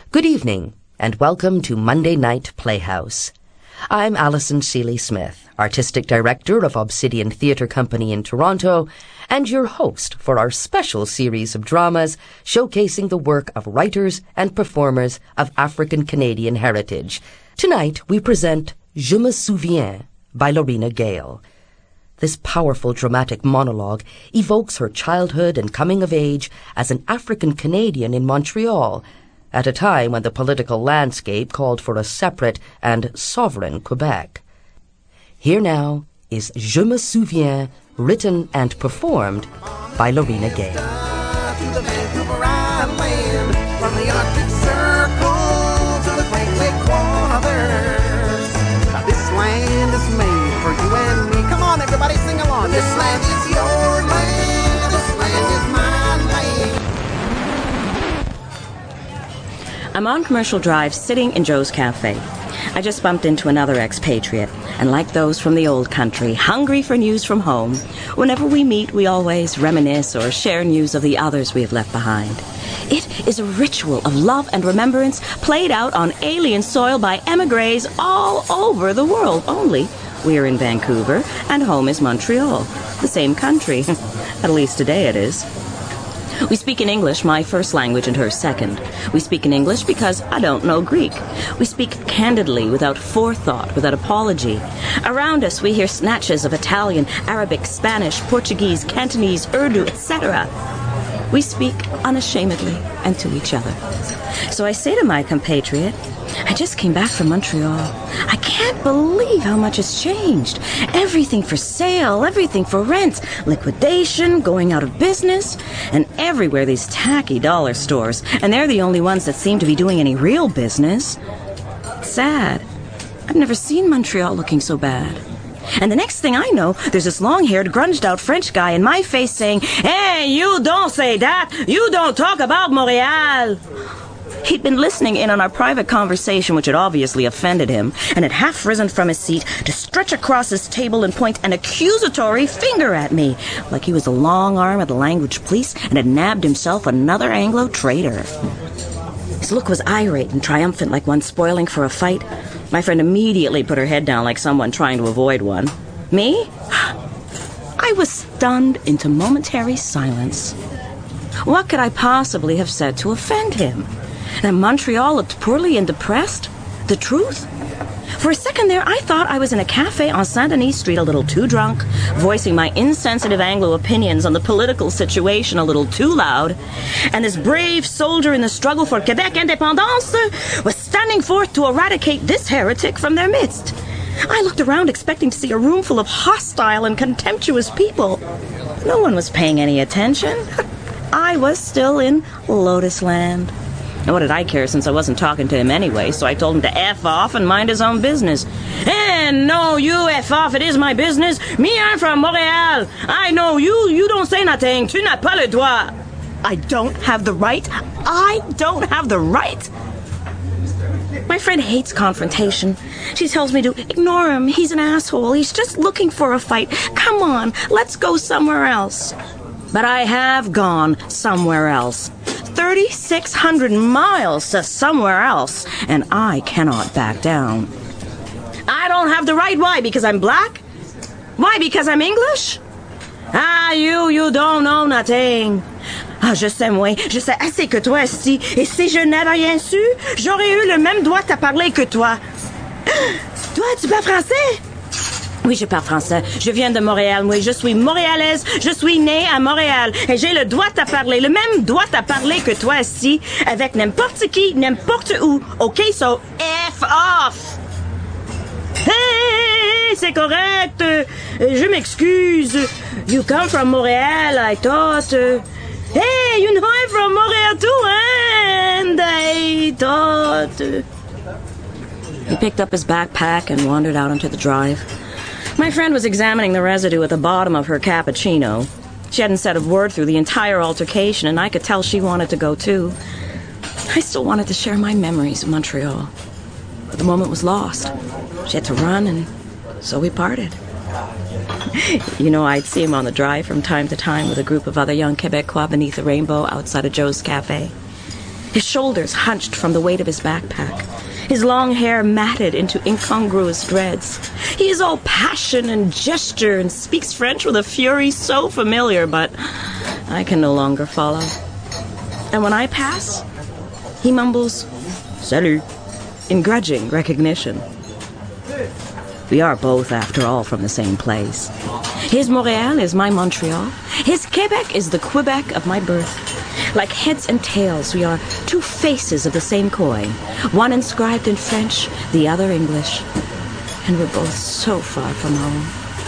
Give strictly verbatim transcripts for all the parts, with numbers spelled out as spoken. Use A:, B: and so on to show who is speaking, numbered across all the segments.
A: Good evening, and welcome to Monday Night Playhouse. I'm Alison Seeley-Smith, Artistic Director of Obsidian Theatre Company in Toronto, and your host for our special series of dramas showcasing the work of writers and performers of African-Canadian heritage. Tonight, we present Je me souviens by Lorena Gale. This powerful dramatic monologue evokes her childhood and coming of age as an African-Canadian in Montreal, at a time when the political landscape called for a separate and sovereign Quebec. Here now is Je me souviens, written and performed by Lorena Gale.
B: To the Vancouver Island, from the Arctic Circle to the Great Lake waters. Now this land is made for you and me. Come on, everybody, sing along. This land is your land. This land is my land.
C: I'm on Commercial Drive, sitting in Joe's Cafe. I just bumped into another expatriate, and like those from the old country, hungry for news from home, whenever we meet, we always reminisce or share news of the others we have left behind. It is a ritual of love and remembrance played out on alien soil by emigres all over the world. Only we are in Vancouver, and home is Montreal, the same country. At least today it is. We speak in English, my first language, and her second. We speak in English because I don't know Greek. We speak candidly, without forethought, without apology. Around us, we hear snatches of Italian, Arabic, Spanish, Portuguese, Cantonese, Urdu, et cetera. We speak unashamedly and to each other. So I say to my compatriot, I just came back from Montreal. I can't believe how much has changed. Everything for sale, everything for rent, liquidation, going out of business, and everywhere these tacky dollar stores, and they're the only ones that seem to be doing any real business. It's sad. I've never seen Montreal looking so bad. And the next thing I know, there's this long-haired, grunged-out French guy in my face saying, "Hey, you don't say that! You don't talk about Montreal!" He'd been listening in on our private conversation, which had obviously offended him, and had half risen from his seat to stretch across his table and point an accusatory finger at me, like he was the long arm of the language police and had nabbed himself another Anglo traitor. His look was irate and triumphant, like one spoiling for a fight. My friend immediately put her head down like someone trying to avoid one. Me? I was stunned into momentary silence. What could I possibly have said to offend him? That Montreal looked poorly and depressed? The truth? For a second there, I thought I was in a cafe on Saint-Denis Street a little too drunk, voicing my insensitive Anglo opinions on the political situation a little too loud, and this brave soldier in the struggle for Quebec indépendance was standing forth to eradicate this heretic from their midst. I looked around expecting to see a room full of hostile and contemptuous people. No one was paying any attention. I was still in Lotus Land. And what did I care, since I wasn't talking to him anyway, so I told him to F off and mind his own business. Eh, no, you F off, it is my business. Me, I'm from Montreal. I know you, you don't say nothing. Tu n'as pas le droit. I don't have the right? I don't have the right? My friend hates confrontation. She tells me to ignore him. He's an asshole. He's just looking for a fight. Come on, let's go somewhere else. But I have gone somewhere else. thirty-six hundred miles to somewhere else, and I cannot back down. I don't have the right. Why? Because I'm black? Why? Because I'm English? Ah, you, you don't know nothing. Ah, je sais, moi. Je sais assez que toi, si. Et si je n'avais rien su, j'aurais eu le même droit à parler que toi. Toi, tu parles français? Oui, je parle français. Je viens de Montréal. Oui, je suis montréalaise. Je suis née à Montréal. Et j'ai le droit à parler, le même droit à parler que toi ici, avec n'importe qui, n'importe où. OK, so F off. Hey, c'est correct. Je m'excuse. You come from Montréal, I thought. Hey, you know I'm from Montréal too, and I thought. He picked up his backpack and wandered out onto the drive. My friend was examining the residue at the bottom of her cappuccino. She hadn't said a word through the entire altercation, and I could tell she wanted to go too. I still wanted to share my memories of Montreal. But the moment was lost. She had to run, and so we parted. You know, I'd see him on the drive from time to time with a group of other young Quebecois beneath a rainbow outside of Joe's Cafe. his shoulders hunched from the weight of his backpack, his long hair matted into incongruous dreads. He is all passion and gesture and speaks French with a fury so familiar, but I can no longer follow. And when I pass, he mumbles, "Salut," in grudging recognition. We are both, after all, from the same place. His Montreal is my Montreal. His Quebec is the Quebec of my birth. Like heads and tails, we are two faces of the same coin, one inscribed in French, the other English. And we're both so far from home.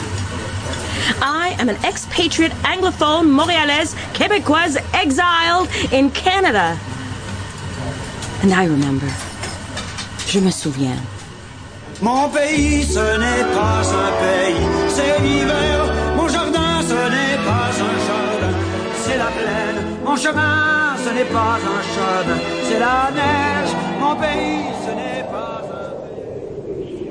C: I am an expatriate anglophone Montrealaise Québécoise exiled in Canada. And I remember. Je me souviens.
D: Mon pays, ce n'est pas un pays, c'est l'hiver. Mon jardin, ce n'est pas un jardin, c'est la plaine. Mon chemin, ce n'est pas un chemin, c'est la neige. Mon pays, ce n'est pas un pays.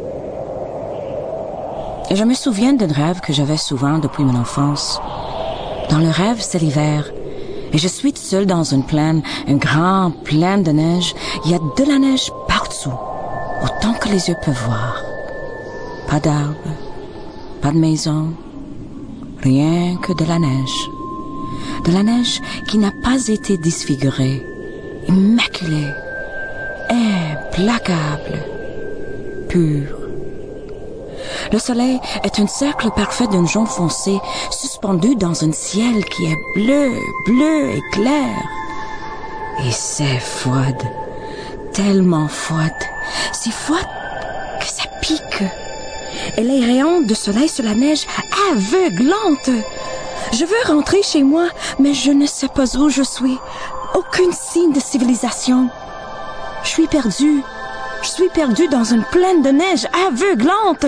C: Et je me souviens d'un rêve que j'avais souvent depuis mon enfance. Dans le rêve, c'est l'hiver. Et je suis seule dans une plaine, une grande plaine de neige. Il y a de la neige partout, autant que les yeux peuvent voir. Pas d'arbres, pas de maison, rien que de la neige. De la neige qui n'a pas été disfigurée, immaculée, implacable, pure. Le soleil est un cercle parfait d'un jaune foncé suspendu dans un ciel qui est bleu, bleu et clair. Et c'est froide, tellement froide, si froide que ça pique. Et les rayons de soleil sur la neige aveuglante. Je veux rentrer chez moi, mais je ne sais pas où je suis. Aucun signe de civilisation. Je suis perdue. Je suis perdue dans une plaine de neige aveuglante.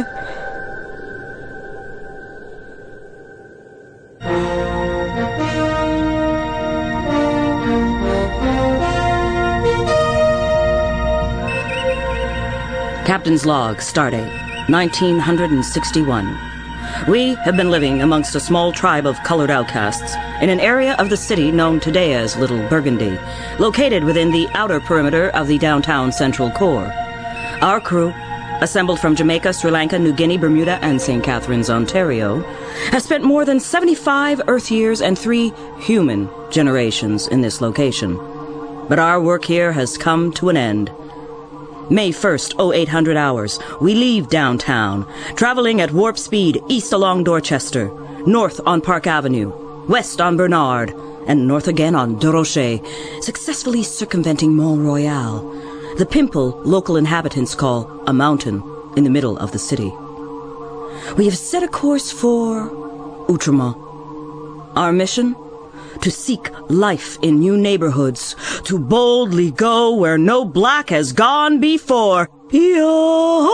E: Captain's log, stardate, nineteen sixty-one. We have been living amongst a small tribe of colored outcasts in an area of the city known today as Little Burgundy, located within the outer perimeter of the downtown central core. Our crew, assembled from Jamaica, Sri Lanka, New Guinea, Bermuda, and Saint Catharines, Ontario, has spent more than seventy-five Earth years and three human generations in this location. But our work here has come to an end. May first, oh eight hundred hours, we leave downtown, traveling at warp speed east along Dorchester, north on Park Avenue, west on Bernard, and north again on De Rocher, successfully circumventing Mont-Royal, the pimple local inhabitants call a mountain in the middle of the city. We have set a course for Outremont. Our mission? To seek life in new neighborhoods, to boldly go where no black has gone before. Yo!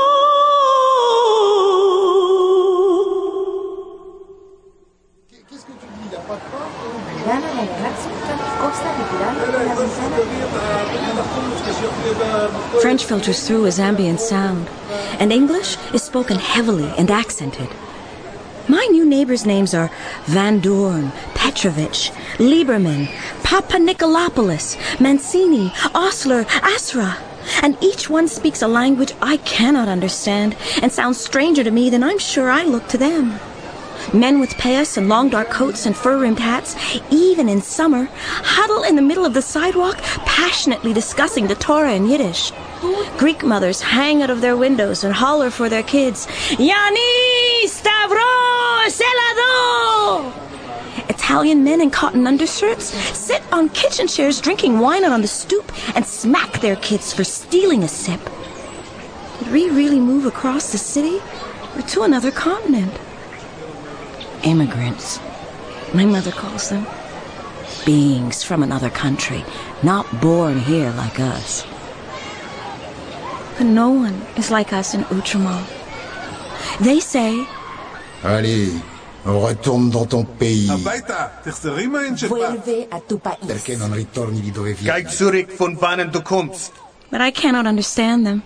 C: French filters through as ambient sound, and English is spoken heavily and accented. My new neighbors' names are Van Doorn, Petrovich, Lieberman, Papa Nicolopoulos, Mancini, Osler, Asra. And each one speaks a language I cannot understand and sounds stranger to me than I'm sure I look to them. Men with payas and long dark coats and fur-rimmed hats, even in summer, huddle in the middle of the sidewalk, passionately discussing the Torah in Yiddish. Greek mothers hang out of their windows and holler for their kids, Yani, Stavros, Elado! Italian men in cotton undershirts sit on kitchen chairs drinking wine on the stoop and smack their kids for stealing a sip. Did we really move across the city or to another continent? Immigrants, my mother calls them. Beings from another country, not born here like us. But no one is like us in Outremont. They say,
F: Allez, on retourne dans ton pays.
G: Vuelve a tu país.
F: Perché non ritorni di dove vieni?
H: Kijk zurück von wannen du kommst.
C: but I cannot understand them.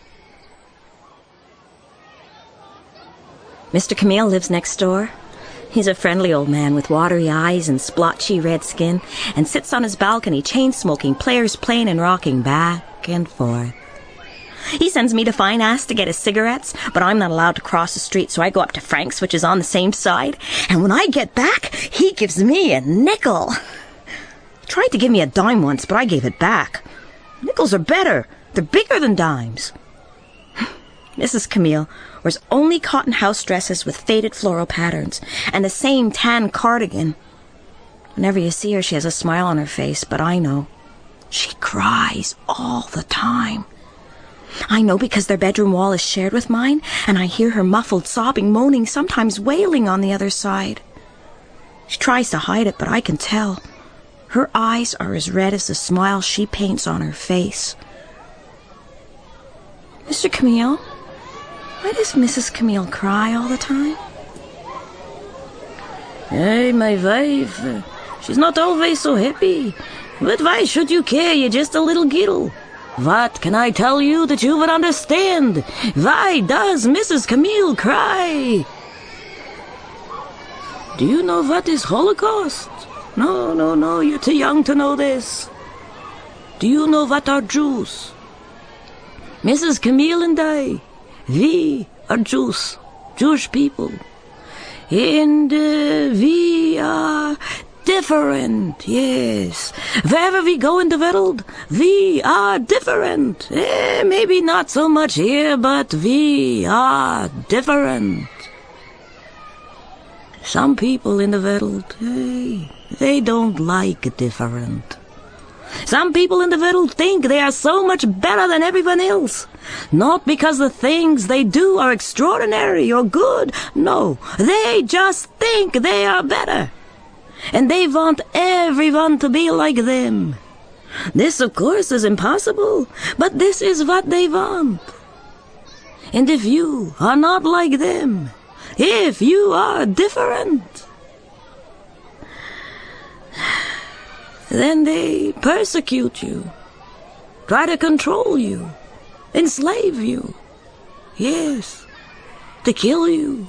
C: Mister Camille lives next door. He's a friendly old man with watery eyes and splotchy red skin, and sits on his balcony chain-smoking, players playing and rocking back and forth. He sends me to Fine Ass to get his cigarettes, but I'm not allowed to cross the street, so I go up to Frank's, which is on the same side, and when I get back, he gives me a nickel. He tried to give me a dime once, but I gave it back. Nickels are better. They're bigger than dimes. Missus Camille wears only cotton house dresses with faded floral patterns and the same tan cardigan. Whenever you see her, she has a smile on her face, but I know. She cries all the time. I know because their bedroom wall is shared with mine, and I hear her muffled sobbing, moaning, sometimes wailing on the other side. She tries to hide it, but I can tell. Her eyes are as red as the smile she paints on her face. Mister Camille? Why does Missus Camille cry all the time?
E: Hey, my wife, she's not always so happy. But why should you care? You're just a little girl. What can I tell you that you would understand? Why does Missus Camille cry? Do you know what is Holocaust? No, no, no, you're too young to know this. Do you know what are Jews? Missus Camille and I, we are Jews, Jewish people. And uh, we are different, yes. Wherever we go in the world, we are different. Eh, maybe not so much here, but we are different. Some people in the world, hey, they don't like different. Some people in the world think they are so much better than everyone else. Not because the things they do are extraordinary or good. No, they just think they are better. And they want everyone to be like them. This, of course, is impossible, but this is what they want. And if you are not like them, if you are different, then they persecute you, try to control you, enslave you. Yes, to kill you.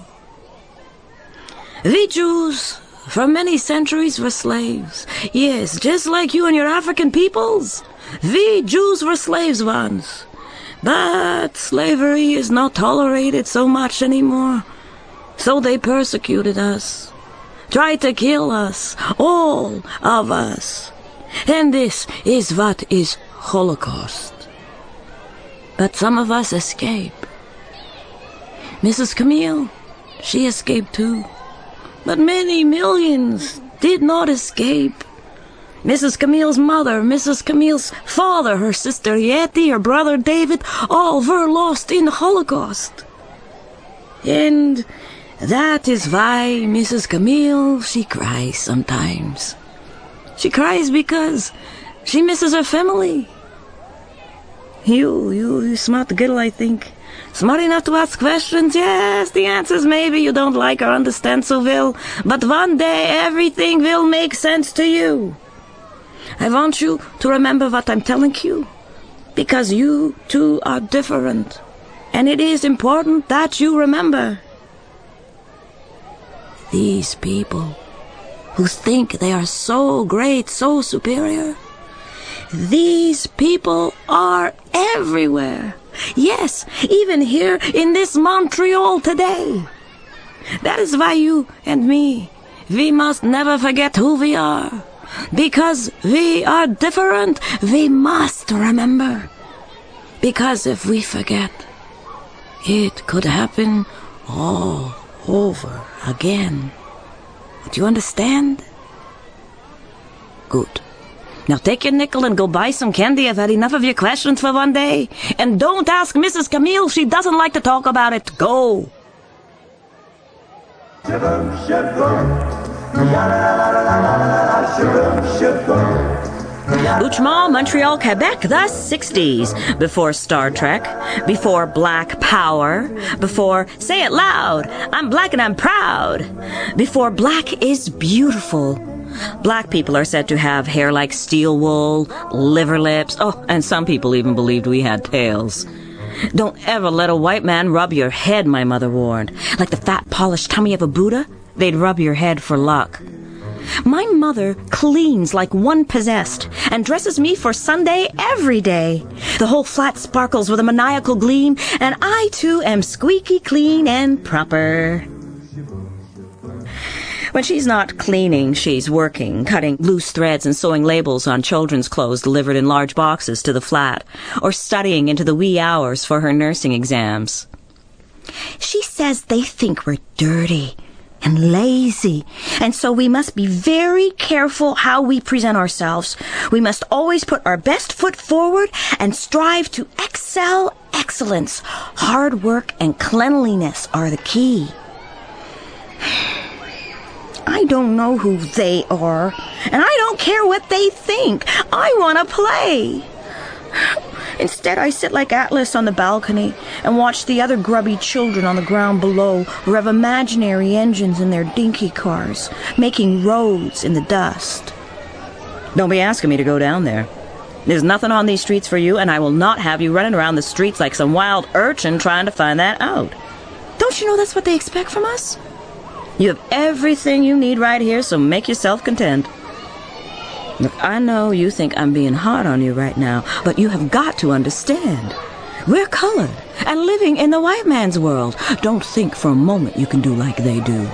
E: We Jews, for many centuries, were slaves. Yes, just like you and your African peoples. We Jews were slaves once. But slavery is not tolerated so much anymore. So they persecuted us, tried to kill us, all of us. And this is what is Holocaust. But some of us escape. Missus Camille, she escaped too. But many millions did not escape. Missus Camille's mother, Missus Camille's father, her sister Yeti, her brother David, all were lost in the Holocaust. And that is why Missus Camille, she cries sometimes. She cries because she misses her family. You, you, you smart girl, I think. Smart enough to ask questions, yes, the answers maybe you don't like or understand so well, but one day everything will make sense to you. I want you to remember what I'm telling you, because you too are different, and it is important that you remember. These people who think they are so great, so superior, these people are everywhere. Yes, even here in this Montreal today. That is why you and me, we must never forget who we are. Because we are different, we must remember. Because if we forget, it could happen all over again. Do you understand? Good. Now take your nickel and go buy some candy. I've had enough of your questions for one day. And don't ask Missus Camille. She doesn't like to talk about it. Go. Outremont, Montreal, Quebec, the sixties. Before Star Trek, before Black Power, before Say It Loud, I'm black and I'm proud, before black is beautiful. Black people are said to have hair like steel wool, liver lips, oh, and some people even believed we had tails. Don't ever let a white man rub your head, my mother warned, like the fat, polished tummy of a Buddha.
C: they'd rub your head for luck. My mother cleans like one possessed and dresses me for Sunday every day. The whole flat sparkles with a maniacal gleam, and I too am squeaky clean and proper. When she's not cleaning, she's working, cutting loose threads and sewing labels on children's clothes delivered in large boxes to the flat, or studying into the wee hours for her nursing exams. She says they think we're dirty and lazy, and so we must be very careful how we present ourselves. We must always put our best foot forward and strive to excel excellence. Hard work and cleanliness are the key. I don't know who they are, and I don't care what they think. I want to play. Instead, I sit like Atlas on the balcony and watch the other grubby children on the ground below rev imaginary engines in their dinky cars, making roads in the dust.
E: Don't be asking me to go down there. There's nothing on these streets for you, and I will not have you running around the streets like some wild urchin trying to find that out.
C: Don't you know that's what they expect from us?
E: You have everything you need right here, so make yourself content. Look, I know you think I'm being hard on you right now, but you have got to understand. We're colored and living in the white man's world. Don't think for a moment you can do like they do.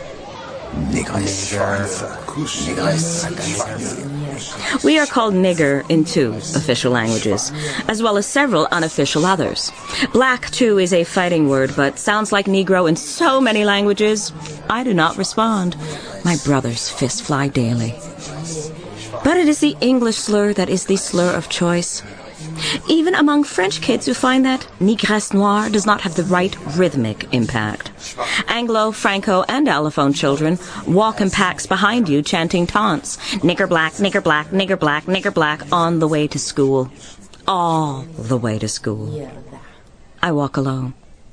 E: We are called nigger in two official languages, as well as several unofficial others. Black, too, is a fighting word, but sounds like Negro in so many languages. I do not respond. My brothers fist fly daily. But it is the English slur that is the slur of choice. Even among French kids who find that Négresse Noire does not have the right rhythmic impact. Anglo, Franco, and Allophone children walk in packs behind you chanting taunts. Nigger black, nigger black, nigger black, nigger black on the way to school. All the way to school. I walk alone.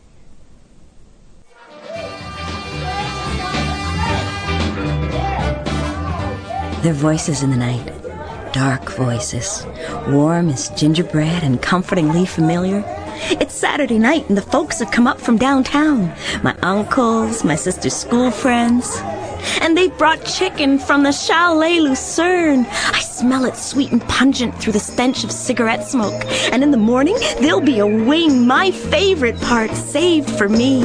E: Their voices in the night. Dark voices, warm as gingerbread and comfortingly familiar. It's Saturday night and the folks have come up from downtown. My uncles, my sister's school friends. And they brought chicken from the Chalet Lucerne. I smell it sweet and pungent through the stench of cigarette smoke. And in the morning, there'll be a wing, my favorite part, saved for me.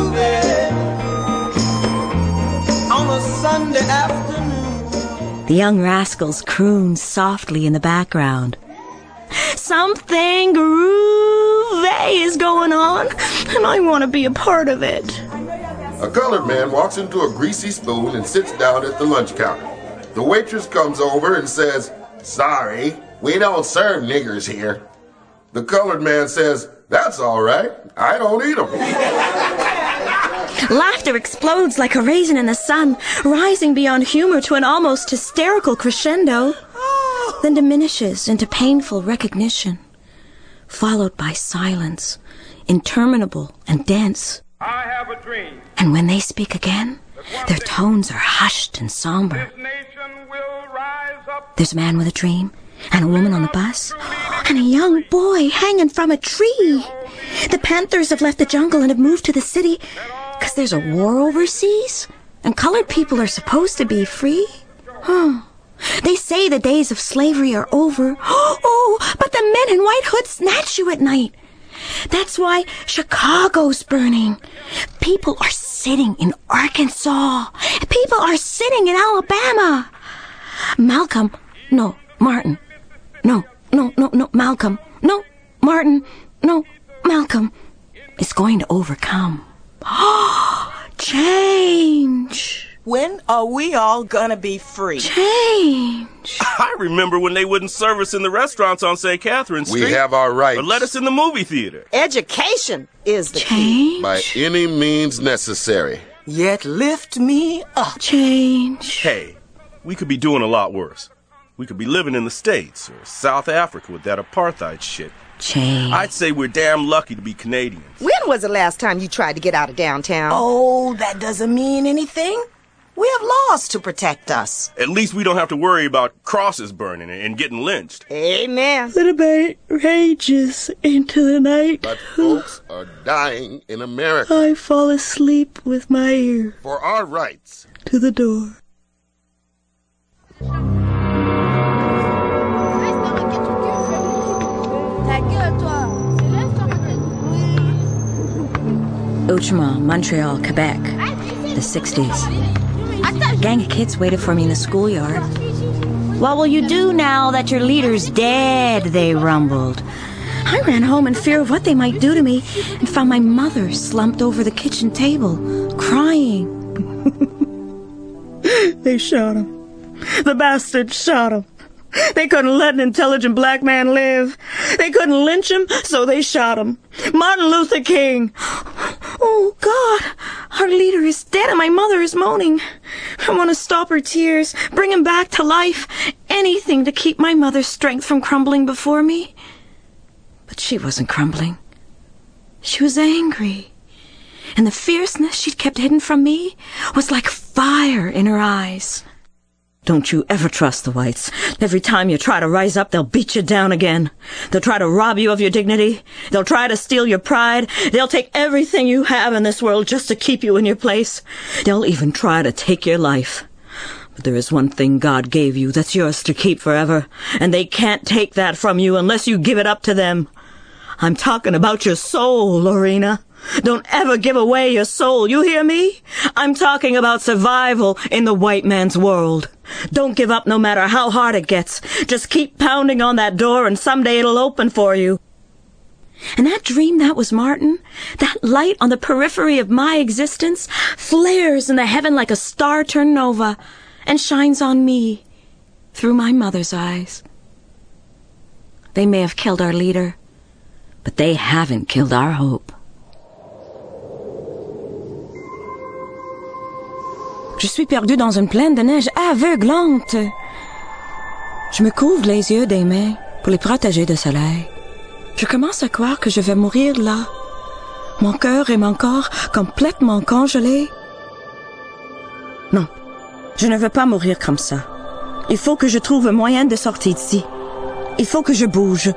B: On a Sunday afternoon.
C: The young rascals croon softly in the background. Something groovy is going on, and I want to be a part of it.
G: A colored man walks into a greasy spoon and sits down at the lunch counter. The waitress comes over and says, "Sorry, we don't serve niggers here." The colored man says, "That's all right. I don't eat them."
C: Laughter explodes like a raisin in the sun, rising beyond humor to an almost hysterical crescendo, then diminishes into painful recognition, followed by silence, interminable and dense.
I: I have a dream.
C: And when they speak again, their tones are hushed and somber.
I: This nation will rise up.
C: There's a man with a dream, and a woman on the bus, and a young boy hanging from a tree. The Panthers have left the jungle and have moved to the city because there's a war overseas, and colored people are supposed to be free. Huh. They say the days of slavery are over. Oh, but the men in white hoods snatch you at night. That's why Chicago's burning. People are sitting in Arkansas. People are sitting in Alabama. Malcolm, no, Martin. No, no, no, no, Malcolm. No, Martin. No, Malcolm is going to overcome. Change.
J: When are we all gonna be free?
C: Change.
K: I remember when they wouldn't serve us in the restaurants on Saint Catherine Street.
G: We have our rights.
K: But let us in the movie theater.
J: Education is the
C: Change.
J: key.
G: By any means necessary.
J: Yet lift me up.
C: Change.
K: Hey, we could be doing a lot worse. We could be living in the States or South Africa with that apartheid shit.
C: Change.
K: I'd say we're damn lucky to be Canadians.
J: When was the last time you tried to get out of downtown? Oh, that doesn't mean anything. We have laws to protect us.
K: At least we don't have to worry about crosses burning and getting lynched.
J: Amen.
E: The debate rages into the night.
G: But folks are dying in America.
E: I fall asleep with my ear
G: For our rights.
E: to the door. Outremont, Montreal, Quebec. The sixties. A gang of kids waited for me in the schoolyard. What will you do now that your leader's dead? They rumbled. I ran home in fear of what they might do to me and found my mother slumped over the kitchen table, crying. They shot him. The bastards shot him. They couldn't let an intelligent black man live. They couldn't lynch him, so they shot him. Martin Luther King. Oh, God, our leader is dead and my mother is moaning. I want to stop her tears, bring him back to life, anything to keep my mother's strength from crumbling before me. But she wasn't crumbling. She was angry. And the fierceness she'd kept hidden from me was like fire in her eyes. Don't you ever trust the whites. Every time you try to rise up, they'll beat you down again. They'll try to rob you of your dignity. They'll try to steal your pride. They'll take everything you have in this world just to keep you in your place. They'll even try to take your life. But there is one thing God gave you that's yours to keep forever, and they can't take that from you unless you give it up to them. I'm talking about your soul, Lorena. Don't ever give away your soul, you hear me? I'm talking about survival in the white man's world. Don't give up no matter how hard it gets. Just keep pounding on that door and someday it'll open for you. And that dream that was Martin, that light on the periphery of my existence, flares in the heaven like a star turned nova and shines on me through my mother's eyes. They may have killed our leader, but they haven't killed our hope. Je suis perdue dans une plaine de neige aveuglante. Je me couvre les yeux des mains pour les protéger du soleil. Je commence à croire que je vais mourir là. Mon cœur et mon corps complètement congelés. Non, je ne veux pas mourir comme ça. Il faut que je trouve un moyen de sortir d'ici. Il faut que je bouge.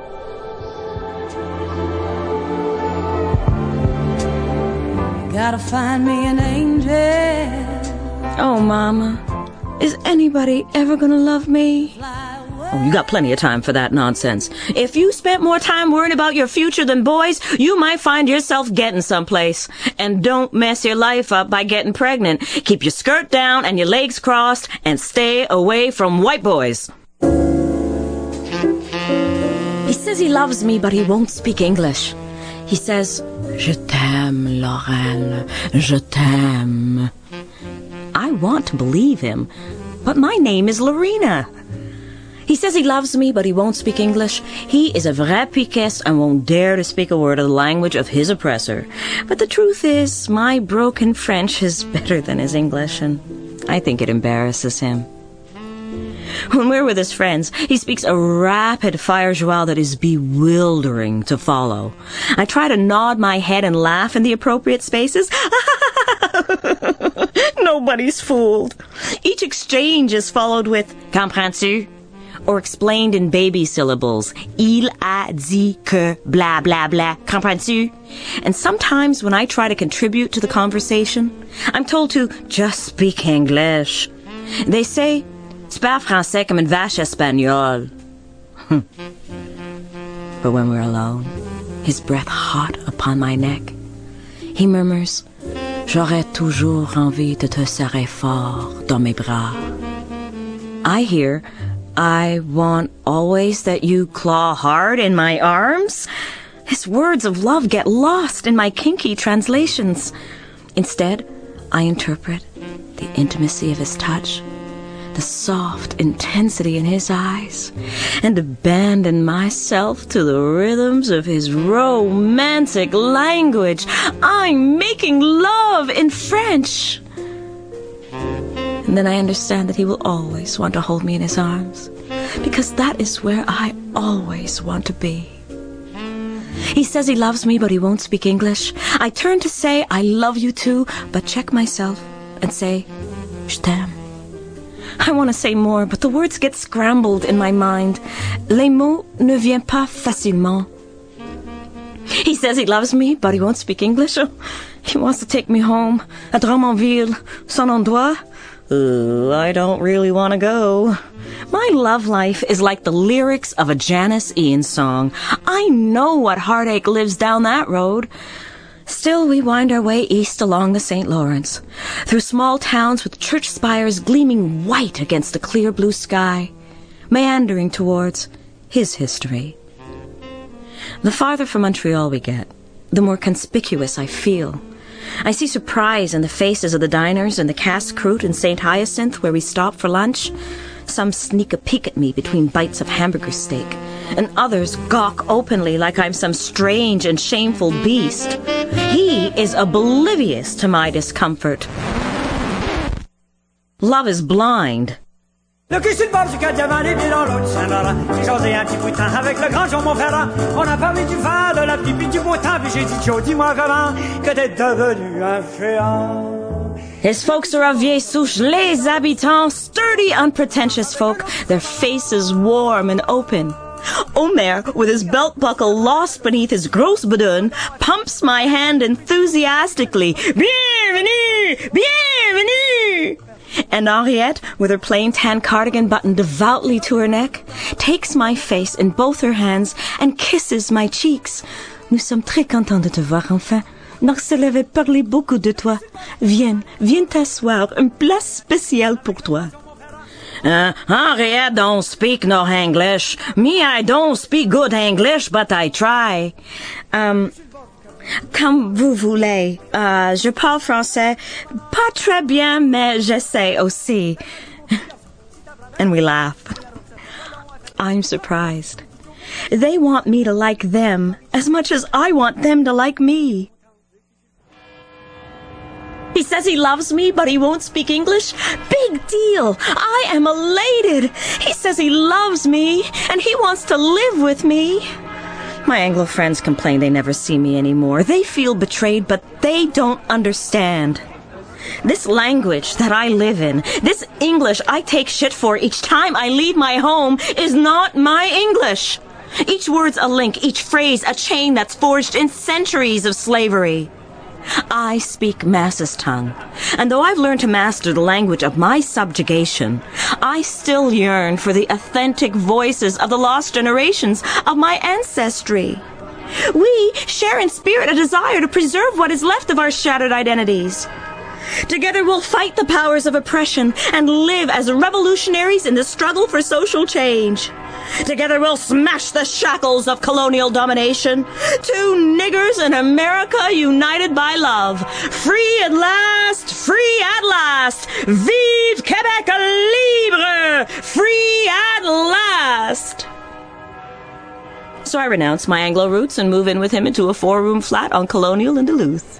E: Gotta find me an angel. Oh, Mama, is anybody ever gonna love me? Oh, you got plenty of time for that nonsense. If you spent more time worrying about your future than boys, you might find yourself getting someplace. And don't mess your life up by getting pregnant. Keep your skirt down and your legs crossed and stay away from white boys. He says he loves me, but he won't speak English. He says, Je t'aime, Lorraine, je t'aime. I want to believe him, but my name is Lorena. He says he loves me, but he won't speak English. He is a vrai piquesse and won't dare to speak a word of the language of his oppressor. But the truth is, my broken French is better than his English, and I think it embarrasses him. When we're with his friends, he speaks a rapid-fire joie that is bewildering to follow. I try to nod my head and laugh in the appropriate spaces. Nobody's fooled. Each exchange is followed with "Comprends-tu?" or explained in baby syllables. Il a dit que blah blah blah. Comprends-tu? And sometimes when I try to contribute to the conversation, I'm told to just speak English. They say, "Tu parles français comme une vache espagnole." But when we're alone, his breath hot upon my neck, he murmurs, J'aurais toujours envie de te serrer fort dans mes bras. I hear, I want always that you claw hard in my arms. His words of love get lost in my kinky translations. Instead, I interpret the intimacy of his touch, the soft intensity in his eyes, and abandon myself to the rhythms of his romantic language. I'm making love in French. And then I understand that he will always want to hold me in his arms, because that is where I always want to be. He says he loves me, but he won't speak English. I turn to say I love you too, but check myself and say,
C: Je t'aime. I want to say more, but the words get scrambled in my mind. Les mots ne viennent pas facilement. He says he loves me, but he won't speak English. He wants to take me home. À Drummondville, son endroit. Uh, I don't really want to go. My love life is like the lyrics of a Janis Ian song. I know what heartache lives down that road. Still, we wind our way east along the Saint Lawrence, through small towns with church spires gleaming white against a clear blue sky, meandering towards his history. The farther from Montreal we get, the more conspicuous I feel. I see surprise in the faces of the diners in the Casse-Croûte and Saint Hyacinthe where we stop for lunch. Some sneak a peek at me between bites of hamburger steak, and others gawk openly like I'm some strange and shameful beast. He is oblivious to my discomfort. Love is blind.
D: Le cul sur le bord du quai Diamant, les pieds dans l'eau du Saint-Laurent. J'ai jasé un petit bout de temps avec le grand Jean Montferrand. On a parlé du vent, de la pluie, puis du beau temps. Puis j'ai dit, Joe, dis-moi comment que t'es devenu un géant.
C: His folks are of vieille souche, les habitants, sturdy, unpretentious folk, their faces warm and open. Omer, with his belt buckle lost beneath his gross bedoun, pumps my hand enthusiastically. Bienvenue! Bienvenue! And Henriette, with her plain tan cardigan buttoned devoutly to her neck, takes my face in both her hands and kisses my cheeks. Nous sommes très contents de te voir enfin. Marcel avait parlé beaucoup de toi. Viens, viens t'asseoir, une place spéciale pour toi. Uh, Henriette don't speak no English. Me, I don't speak good English, but I try. Um... Comme vous voulez. Uh, je parle français. Pas très bien, mais j'essaie aussi. And we laugh. I'm surprised. They want me to like them as much as I want them to like me. He says he loves me, but he won't speak English. Big deal. I am elated. He says he loves me, and he wants to live with me. My Anglo friends complain they never see me anymore. They feel betrayed, but they don't understand. This language that I live in, this English I take shit for each time I leave my home, is not my English. Each word's a link, each phrase a chain that's forged in centuries of slavery. I speak Massa's tongue, and though I've learned to master the language of my subjugation, I still yearn for the authentic voices of the lost generations of my ancestry. We share in spirit a desire to preserve what is left of our shattered identities. Together we'll fight the powers of oppression and live as revolutionaries in the struggle for social change. Together we'll smash the shackles of colonial domination. Two niggers in America united by love. Free at last, free at last. Vive Québec libre! Free at last! So I renounce my Anglo roots and move in with him into a four-room flat on Colonial in Duluth.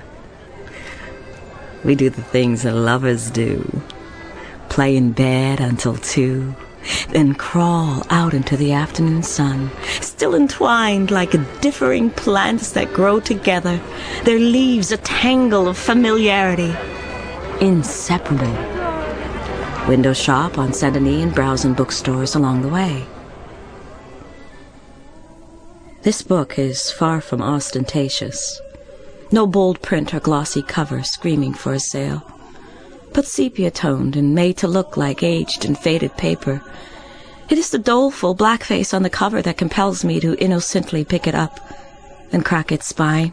C: We do the things that lovers do. Play in bed until two. Then crawl out into the afternoon sun, still entwined like differing plants that grow together, their leaves a tangle of familiarity. Inseparable. Window shop on Saint-Denis and browse in bookstores along the way. This book is far from ostentatious. No bold print or glossy cover screaming for a sale, but sepia-toned and made to look like aged and faded paper. It is the doleful blackface on the cover that compels me to innocently pick it up and crack its spine.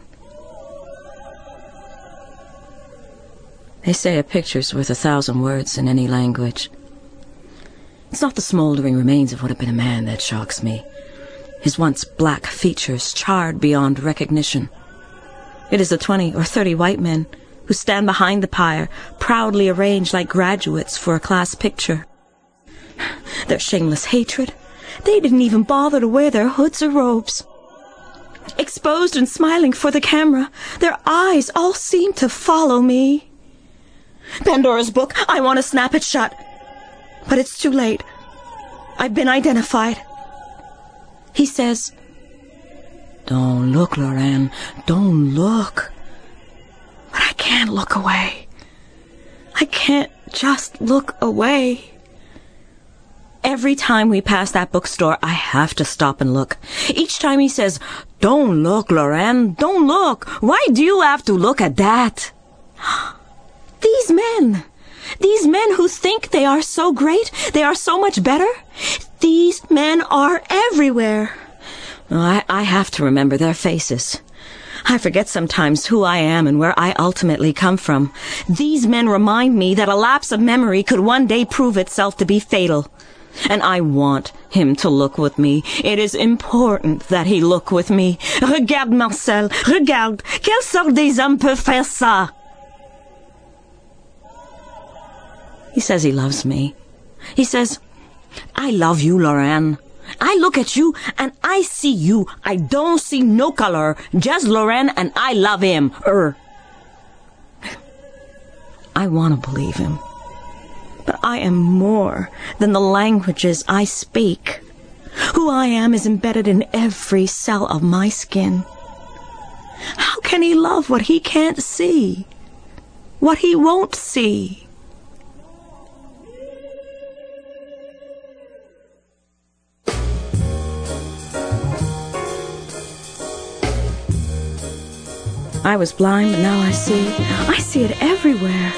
C: They say a picture's worth a thousand words in any language. It's not the smoldering remains of what had been a man that shocks me, his once black features charred beyond recognition. It is the twenty or thirty white men who stand behind the pyre, proudly arranged like graduates for a class picture. Their shameless hatred, they didn't even bother to wear their hoods or robes. Exposed and smiling for the camera, their eyes all seem to follow me. Pandora's book, I want to snap it shut. But it's too late. I've been identified. He says, "Don't look, Lorraine, don't look." But I can't look away. I can't just look away. Every time we pass that bookstore, I have to stop and look. Each time he says, "Don't look, Lorraine, don't look. Why do you have to look at that?" These men, these men who think they are so great, they are so much better, these men are everywhere. I, I have to remember their faces. I forget sometimes who I am and where I ultimately come from. These men remind me that a lapse of memory could one day prove itself to be fatal. And I want him to look with me. It is important that he look with me. Regarde, Marcel, regarde. Quelle sorte des hommes peut faire ça? He says he loves me. He says, "I love you, Lorraine. I look at you and I see you. I don't see no color. Just Lorraine and I love him." Er. I want to believe him. But I am more than the languages I speak. Who I am is embedded in every cell of my skin. How can he love what he can't see? What he won't see? I was blind, but now I see. I see it everywhere.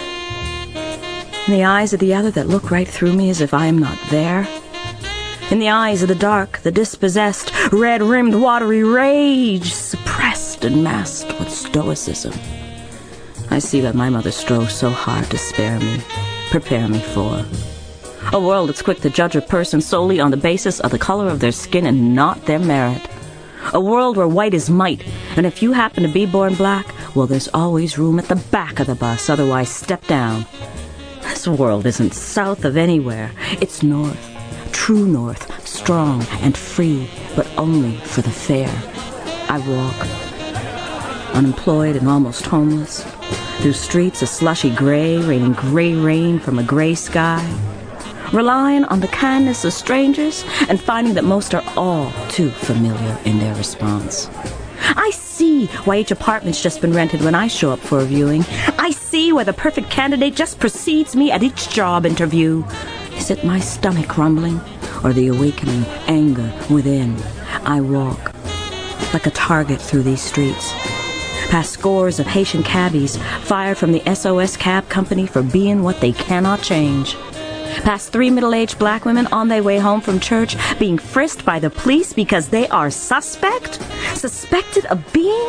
C: In the eyes of the other that look right through me as if I am not there. In the eyes of the dark, the dispossessed, red-rimmed, watery rage, suppressed and masked with stoicism. I see what my mother strove so hard to spare me, prepare me for. A world that's quick to judge a person solely on the basis of the color of their skin and not their merit. A world where white is might, and if you happen to be born black, well, there's always room at the back of the bus, otherwise step down. This world isn't south of anywhere. It's north, true north, strong and free, but only for the fair. I walk, unemployed and almost homeless, through streets of slushy gray, raining gray rain from a gray sky, relying on the kindness of strangers and finding that most are all too familiar in their response. I see why each apartment's just been rented when I show up for a viewing. I see why the perfect candidate just precedes me at each job interview. Is it my stomach rumbling or the awakening anger within? I walk like a target through these streets, past scores of Haitian cabbies fired from the S O S cab company for being what they cannot change. Past three middle-aged black women on their way home from church being frisked by the police because they are suspect? Suspected of being?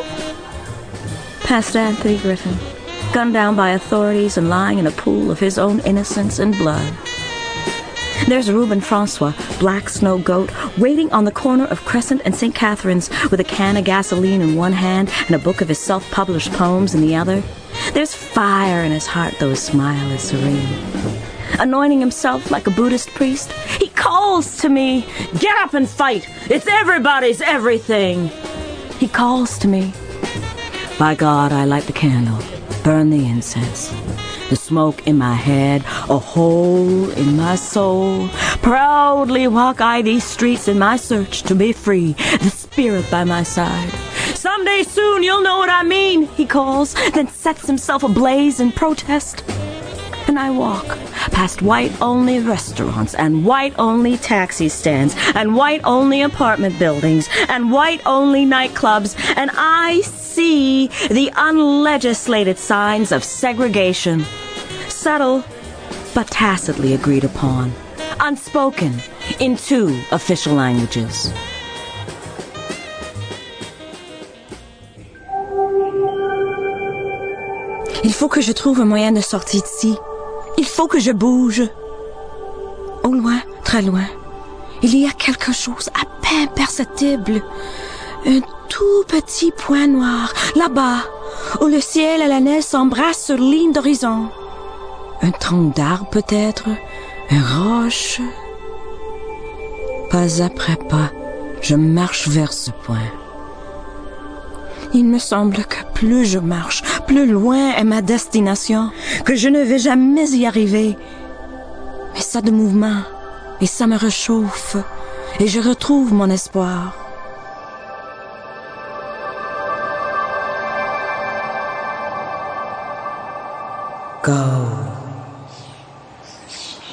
C: Past Anthony Griffin, gunned down by authorities and lying in a pool of his own innocence and blood. There's Reuben Francois, black snow goat, waiting on the corner of Crescent and Saint Catherine's with a can of gasoline in one hand and a book of his self-published poems in the other. There's fire in his heart, though his smile is serene. Anointing himself like a Buddhist priest, he calls to me, "Get up and fight! It's everybody's everything!" He calls to me. By God, I light the candle, burn the incense. The smoke in my head, a hole in my soul. Proudly walk I these streets in my search to be free, the spirit by my side. "Someday soon you'll know what I mean," he calls, then sets himself ablaze in protest. And I walk past white-only restaurants and white-only taxi stands and white-only apartment buildings and white-only nightclubs, and I see the unlegislated signs of segregation, subtle but tacitly agreed upon, unspoken in two official languages. Il faut que je trouve un moyen de sortir d'ici. Il faut que je bouge. Au loin, très loin, il y a quelque chose à peine perceptible. Un tout petit point noir, là-bas, où le ciel et la neige s'embrassent sur ligne d'horizon. Un tronc d'arbre peut-être, une roche. Pas après pas, je marche vers ce point. Il me semble que plus je marche, plus loin est ma destination, que je ne vais jamais y arriver. Mais ça de mouvement, et ça me réchauffe, et je retrouve mon espoir. Go.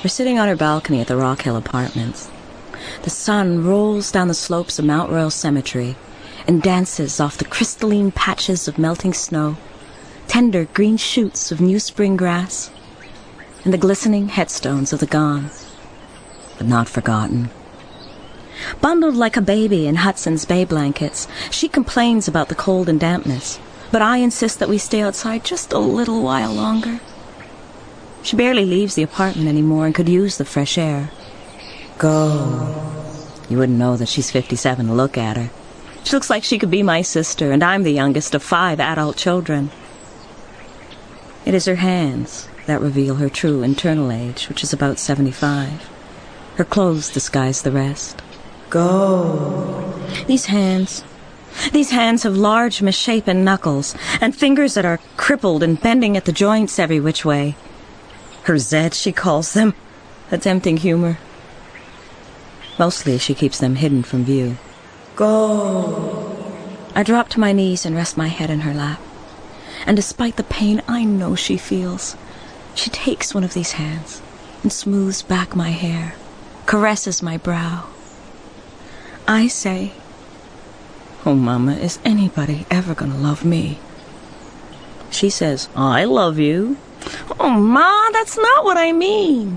C: We're sitting on her balcony at the Rock Hill Apartments. The sun rolls down the slopes of Mount Royal Cemetery and dances off the crystalline patches of melting snow, tender green shoots of new spring grass, and the glistening headstones of the gone, but not forgotten. Bundled like a baby in Hudson's Bay blankets, she complains about the cold and dampness, but I insist that we stay outside just a little while longer. She barely leaves the apartment anymore and could use the fresh air. Go. You wouldn't know that she's fifty-seven to look at her. She looks like she could be my sister, and I'm the youngest of five adult children. It is her hands that reveal her true internal age, which is about seventy-five. Her clothes disguise the rest. Go. These hands... These hands have large, misshapen knuckles, and fingers that are crippled and bending at the joints every which way. Her Zeds, she calls them. A tempting humor. Mostly she keeps them hidden from view. Go. I drop to my knees and rest my head in her lap. And despite the pain I know she feels, she takes one of these hands and smooths back my hair, caresses my brow. I say, "Oh, Mama, is anybody ever gonna love me?" She says, "I love you." "Oh, Ma, that's not what I mean."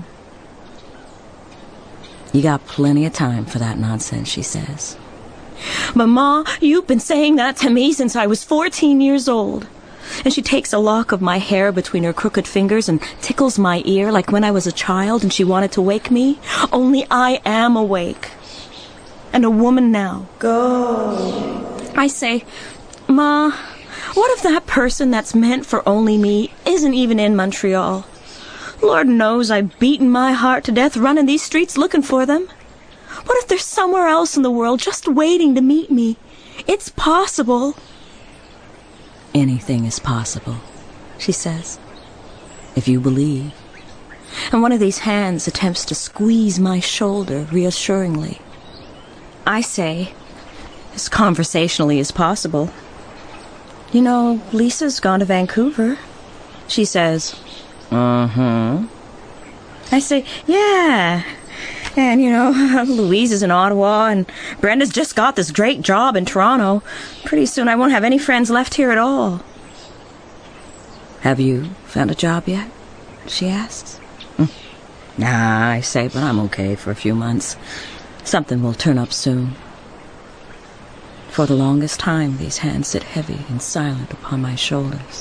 C: "You got plenty of time for that nonsense," she says. "But, Ma, you've been saying that to me since I was fourteen years old." And she takes a lock of my hair between her crooked fingers and tickles my ear like when I was a child and she wanted to wake me. Only I am awake. And a woman now. Go. I say, "Ma, what if that person that's meant for only me isn't even in Montreal? Lord knows I've beaten my heart to death running these streets looking for them. What if they're somewhere else in the world just waiting to meet me? It's possible." "Anything is possible," she says, "if you believe." And one of these hands attempts to squeeze my shoulder reassuringly. I say, as conversationally as possible, "You know, Lisa's gone to Vancouver." She says, "Uh-huh." I say, "Yeah. And, you know, Louise is in Ottawa, and Brenda's just got this great job in Toronto. Pretty soon I won't have any friends left here at all." "Have you found a job yet?" she asks. Mm. "Nah," I say, "but I'm okay for a few months. Something will turn up soon." For the longest time, these hands sit heavy and silent upon my shoulders.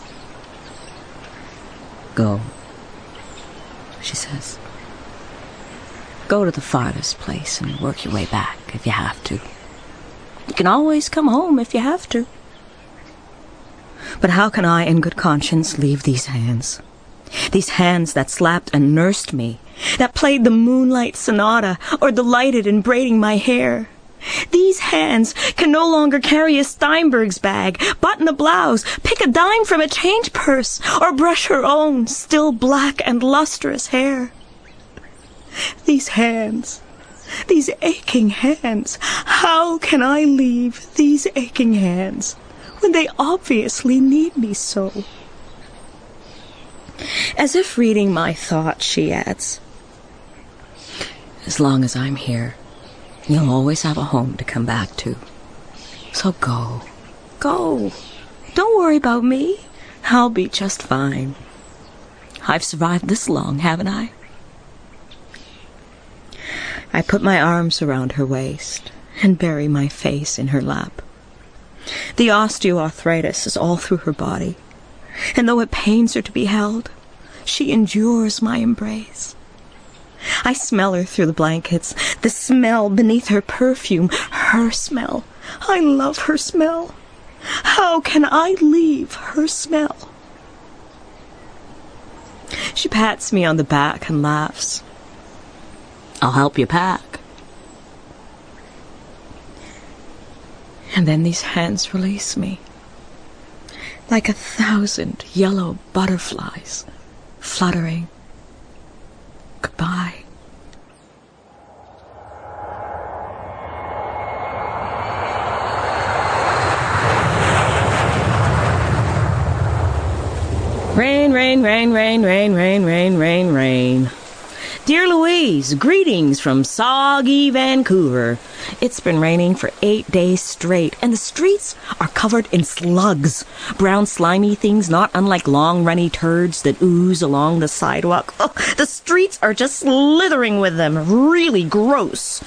C: "Go," she says. "Go to the farthest place and work your way back if you have to. You can always come home if you have to." But how can I, in good conscience, leave these hands? These hands that slapped and nursed me, that played the Moonlight Sonata or delighted in braiding my hair. These hands can no longer carry a Steinberg's bag, button a blouse, pick a dime from a change purse, or brush her own still black and lustrous hair. These hands, these aching hands, how can I leave these aching hands when they obviously need me so? As if reading my thoughts, she adds, "As long as I'm here, you'll always have a home to come back to. So go, go. Don't worry about me. I'll be just fine. I've survived this long, haven't I?" I put my arms around her waist and bury my face in her lap. The osteoarthritis is all through her body, and though it pains her to be held, she endures my embrace. I smell her through the blankets, the smell beneath her perfume, her smell. I love her smell. How can I leave her smell? She pats me on the back and laughs. "I'll help you pack." And then these hands release me, like a thousand yellow butterflies fluttering goodbye. Rain, rain, rain, rain, rain, rain, rain, rain, rain. Dear Louise, greetings from soggy Vancouver. It's been raining for eight days straight, and the streets are covered in slugs. Brown slimy things not unlike long runny turds that ooze along the sidewalk. Oh, the streets are just slithering with them. Really gross.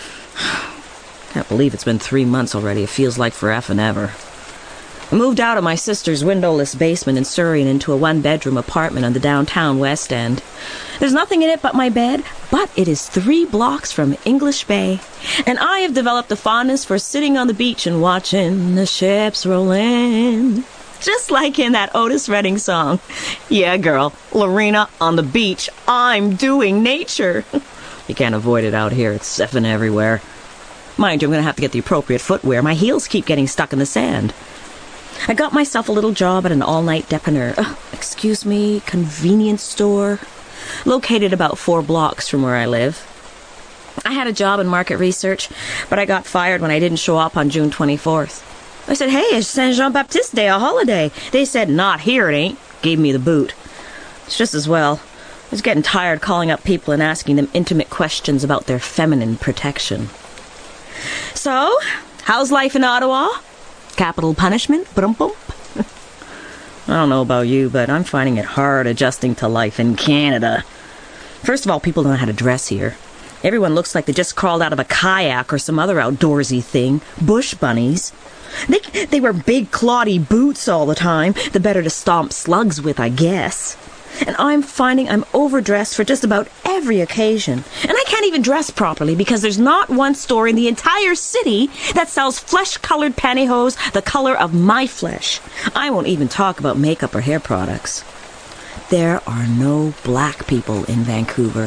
C: Can't believe it's been three months already. It feels like for effing ever. I moved out of my sister's windowless basement in Surrey and into a one-bedroom apartment on the downtown West End. There's nothing in it but my bed, but it is three blocks from English Bay, and I have developed a fondness for sitting on the beach and watching the ships roll in. Just like in that Otis Redding song. Yeah, girl, Lorena on the beach, I'm doing nature. You can't avoid it out here, it's effing everywhere. Mind you, I'm going to have to get the appropriate footwear. My heels keep getting stuck in the sand. I got myself a little job at an all-night dépanneur, uh, excuse me, convenience store, located about four blocks from where I live. I had a job in market research, but I got fired when I didn't show up on June twenty-fourth. I said, hey, it's Saint Jean-Baptiste Day, a holiday. They said, not here it ain't. Gave me the boot. It's just as well. I was getting tired calling up people and asking them intimate questions about their feminine protection. So, how's life in Ottawa? Capital punishment? Brum-bump. I don't know about you, but I'm finding it hard adjusting to life in Canada. First of all, people don't know how to dress here. Everyone looks like they just crawled out of a kayak or some other outdoorsy thing. Bush bunnies. They, they wear big, cloddy boots all the time. The better to stomp slugs with, I guess. And I'm finding I'm overdressed for just about every occasion. And I can't even dress properly because there's not one store in the entire city that sells flesh-colored pantyhose the color of my flesh. I won't even talk about makeup or hair products. There are no black people in Vancouver.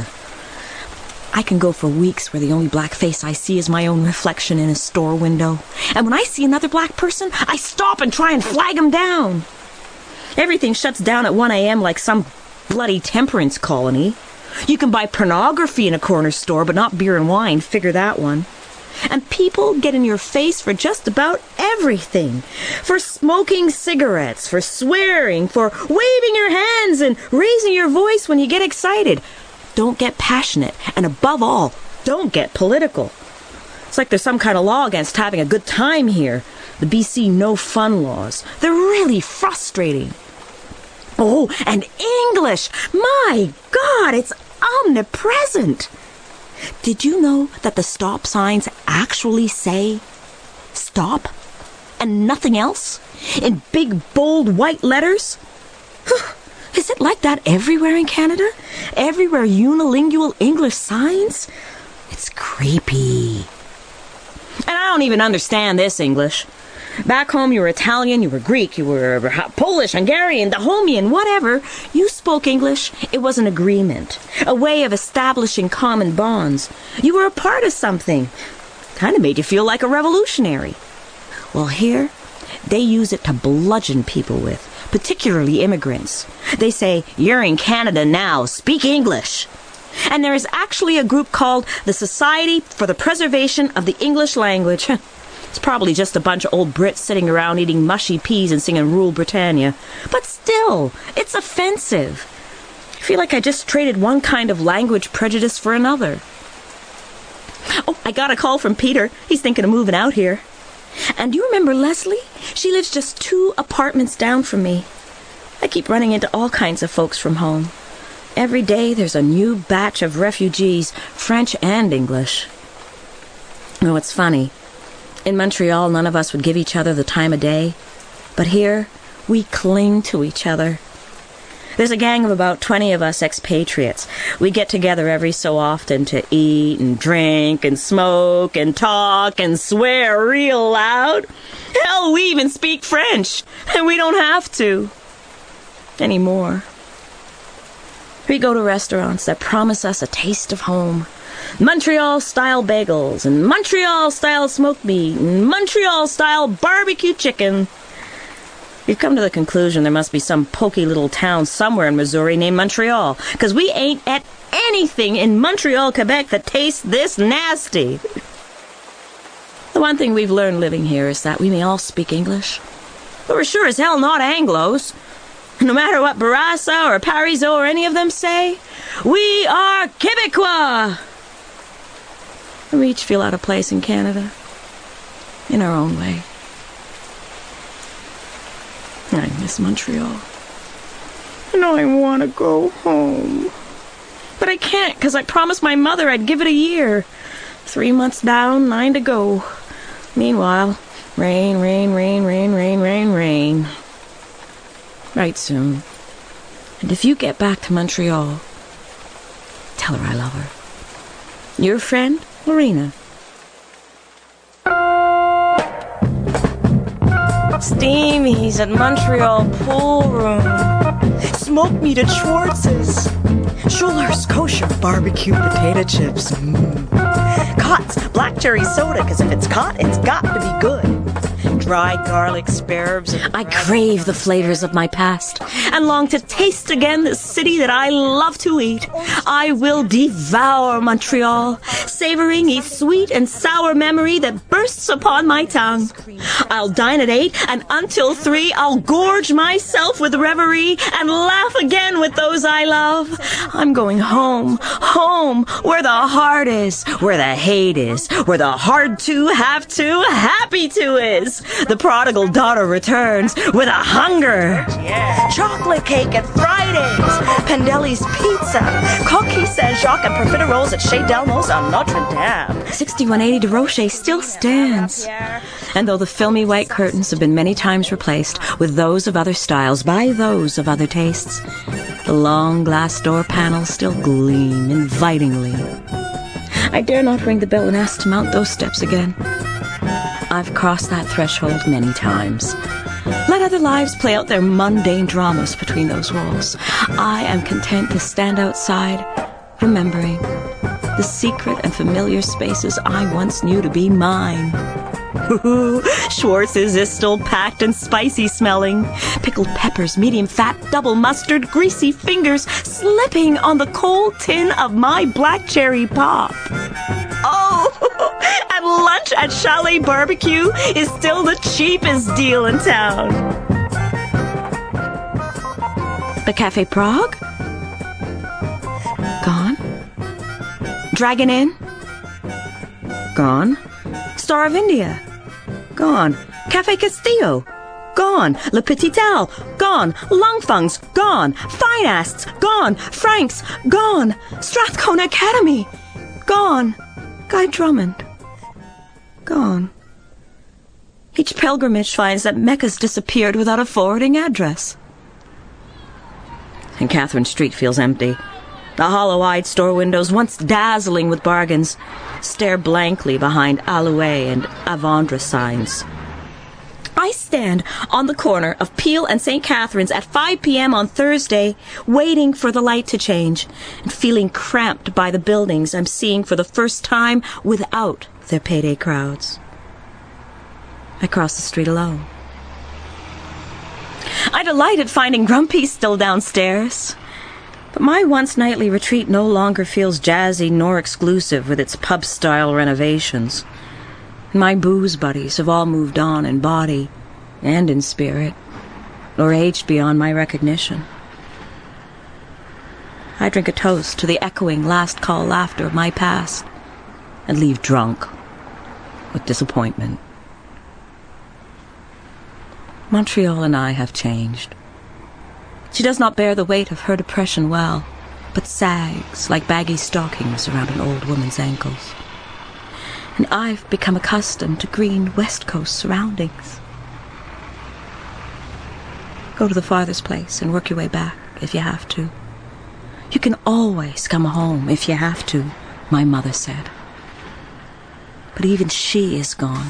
C: I can go for weeks where the only black face I see is my own reflection in a store window. And when I see another black person, I stop and try and flag them down. Everything shuts down at one a.m. like some bloody temperance colony. You can buy pornography in a corner store, but not beer and wine. Figure that one. And people get in your face for just about everything. For smoking cigarettes, for swearing, for waving your hands and raising your voice when you get excited. Don't get passionate, and above all, don't get political. It's like there's some kind of law against having a good time here. The B C no fun laws. They're really frustrating. Oh, and English! My God, it's omnipresent! Did you know that the stop signs actually say stop and nothing else? In big, bold, white letters? Is it like that everywhere in Canada? Everywhere unilingual English signs? It's creepy. And I don't even understand this English. Back home, you were Italian, you were Greek, you were Polish, Hungarian, Dahomian, whatever. You spoke English. It was an agreement, a way of establishing common bonds. You were a part of something. Kind of made you feel like a revolutionary. Well, here, they use it to bludgeon people with, particularly immigrants. They say, you're in Canada now, speak English. And there is actually a group called the Society for the Preservation of the English Language. It's probably just a bunch of old Brits sitting around eating mushy peas and singing Rule Britannia. But still, it's offensive. I feel like I just traded one kind of language prejudice for another. Oh, I got a call from Peter. He's thinking of moving out here. And do you remember Leslie? She lives just two apartments down from me. I keep running into all kinds of folks from home. Every day there's a new batch of refugees, French and English. Oh, it's funny. In Montreal, none of us would give each other the time of day. But here, we cling to each other. There's a gang of about twenty of us expatriates. We get together every so often to eat and drink and smoke and talk and swear real loud. Hell, we even speak French, and we don't have to anymore. We go to restaurants that promise us a taste of home. Montreal-style bagels, and Montreal-style smoked meat, and Montreal-style barbecue chicken. We've come to the conclusion there must be some pokey little town somewhere in Missouri named Montreal, because we ain't at anything in Montreal, Quebec that tastes this nasty. The one thing we've learned living here is that we may all speak English, but we're sure as hell not Anglos. No matter what Bourassa or Parizeau or any of them say, we are Québécois! We each feel out of place in Canada, in our own way. I miss Montreal. I know I want to go home. But I can't, because I promised my mother I'd give it a year. Three months down, nine to go. Meanwhile, rain, rain, rain, rain, rain, rain, rain. Right soon. And if you get back to Montreal, tell her I love her. Your friend, Lorena. Steamies at Montreal pool room. Smoked meat at Schwartz's. Schuler's kosher barbecue potato chips. Mm. Cott's black cherry soda, because if it's Cott, it's got to be good. Dry garlic spares. I crave the flavors of my past and long to taste again the city that I love to eat. I will devour Montreal, savoring each sweet and sour memory that bursts upon my tongue. I'll dine at eight, and until three, I'll gorge myself with reverie and laugh again with those I love. I'm going home, home, where the heart is, where the hate is, where the hard to, have to, happy to is. The prodigal daughter returns with a hunger. Yeah. Chocolate cake at Fridays, Pendelli's pizza, Coquille Saint-Jacques and profiteroles at Chez Delmos on Notre Dame. sixty-one eighty de Rocher still stands. And though the filmy white curtains have been many times replaced with those of other styles by those of other tastes, the long glass door panels still gleam invitingly. I dare not ring the bell and ask to mount those steps again. I've crossed that threshold many times. Let other lives play out their mundane dramas between those walls. I am content to stand outside, remembering the secret and familiar spaces I once knew to be mine. Schwartz's is still packed and spicy smelling. Pickled peppers, medium fat, double mustard, greasy fingers slipping on the cold tin of my black cherry pop. Oh, and lunch at Chalet Barbecue is still the cheapest deal in town. The Cafe Prague? Gone. Dragon Inn? Gone. Star of India? Gone. Cafe Castillo? Gone. Le Petit Al? Gone. Longfung's? Gone. Fineasts? Gone. Frank's? Gone. Strathcona Academy? Gone. Guy Drummond? Gone. Each pilgrimage finds that Mecca's disappeared without a forwarding address. And Catherine Street feels empty. The hollow-eyed store windows, once dazzling with bargains, stare blankly behind Alloué and Avondra signs. I stand on the corner of Peel and Saint Catherine's at five p.m. on Thursday, waiting for the light to change, and feeling cramped by the buildings I'm seeing for the first time without their payday crowds. I cross the street alone. I delight at finding Grumpy still downstairs. But my once-nightly retreat no longer feels jazzy nor exclusive with its pub-style renovations. My booze buddies have all moved on in body and in spirit, or aged beyond my recognition. I drink a toast to the echoing last-call laughter of my past and leave drunk with disappointment. Montreal and I have changed. She does not bear the weight of her depression well, but sags like baggy stockings around an old woman's ankles. And I've become accustomed to green West Coast surroundings. Go to the farthest place and work your way back if you have to. You can always come home if you have to, my mother said. But even she is gone.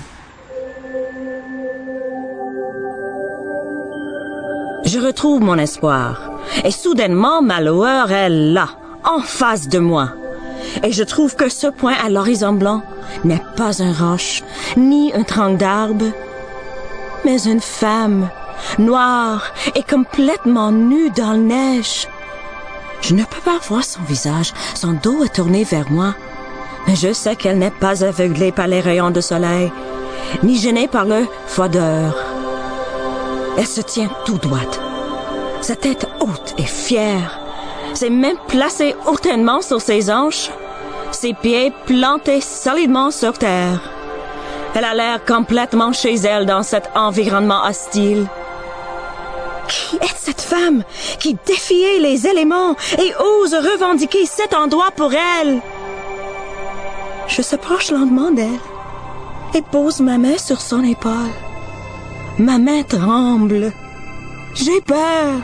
C: Je retrouve mon espoir, et soudainement ma lueur est là, en face de moi. Et je trouve que ce point à l'horizon blanc n'est pas un roche, ni un tronc d'arbre, mais une femme, noire et complètement nue dans la neige. Je ne peux pas voir son visage, son dos est tourné vers moi, mais je sais qu'elle n'est pas aveuglée par les rayons de soleil, ni gênée par le froideur. Elle se tient tout droite. sa tête haute et fière, ses mains placées hautement sur ses hanches, ses pieds plantés solidement sur terre. Elle a l'air complètement chez elle dans cet environnement hostile. Qui est cette femme qui défiait les éléments et ose revendiquer cet endroit pour elle? Je s'approche lentement d'elle et pose ma main sur son épaule. Ma main tremble. J'ai peur.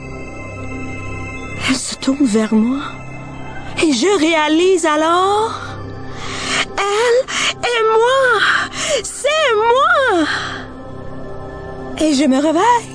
C: Elle se tourne vers moi et je réalise alors... Elle et moi! C'est moi! Et je me réveille.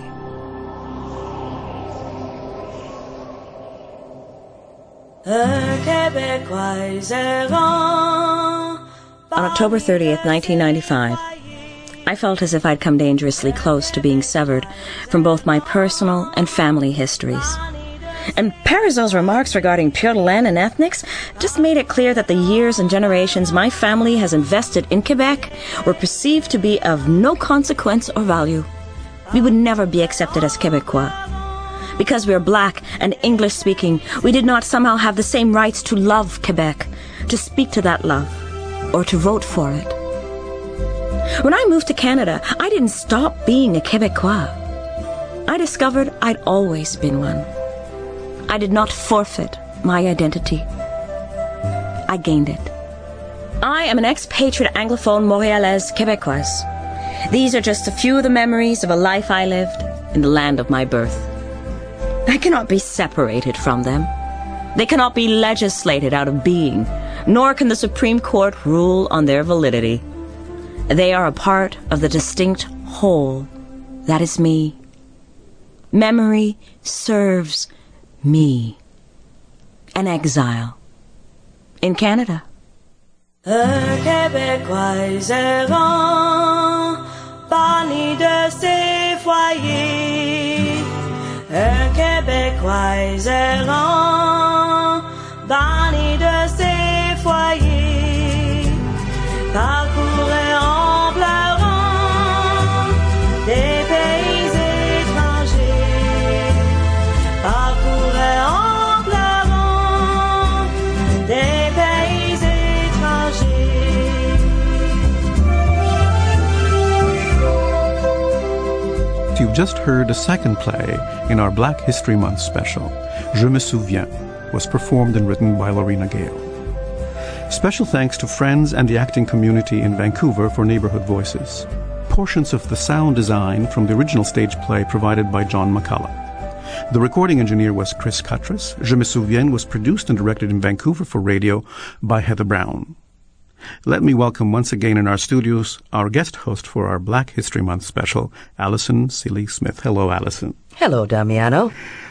C: On October thirtieth, nineteen ninety-five, I felt as if I'd come dangerously close to being severed from both my personal and family histories. And Parizeau's remarks regarding Pure Laine and ethnics just made it clear that the years and generations my family has invested in Quebec were perceived to be of no consequence or value. We would never be accepted as Quebecois. Because we are black and English-speaking, we did not somehow have the same rights to love Quebec, to speak to that love, or to vote for it. When I moved to Canada, I didn't stop being a Quebecois. I discovered I'd always been one. I did not forfeit my identity. I gained it. I am an expatriate Anglophone Montréalaise Québécoise. These are just a few of the memories of a life I lived in the land of my birth. I cannot be separated from them. They cannot be legislated out of being, nor can the Supreme Court rule on their validity. They are a part of the distinct whole that is me. Memory serves me, an exile in Canada.
L: Un Québécois errant, banni de ses foyers. Un Québécois errant, banni de ses foyers. Parcourait en pleurant des pays étrangers. Parcourait en pleurant des pays étrangers.
M: You've just heard a second play in our Black History Month special. Je me souviens was performed and written by Lorena Gale. Special thanks to friends and the acting community in Vancouver for Neighborhood Voices. Portions of the sound design from the original stage play provided by John McCullough. The recording engineer was Chris Cuttress. Je me souviens was produced and directed in Vancouver for radio by Heather Brown. Let me welcome once again in our studios our guest host for our Black History Month special, Alison Seeley Smith. Hello, Alison.
A: Hello, Damiano.